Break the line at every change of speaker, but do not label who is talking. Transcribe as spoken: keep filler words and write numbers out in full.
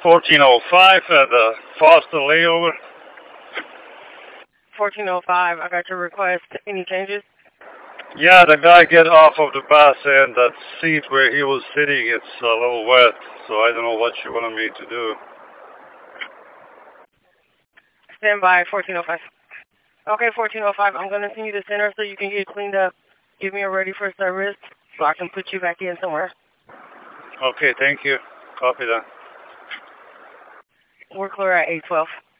fourteen oh five at the Foster layover.
fourteen oh five, I got your request. Any changes?
Yeah, the guy get off of the bus and that seat where he was sitting, it's a little wet, so I don't know what you wanted me to do.
Stand by, fourteen oh five. Okay, fourteen oh five, I'm going to send you to center so you can get cleaned up. Give me a ready for service so I can put you back in somewhere.
Okay, thank you. Copy that.
We're clear at eight twelve.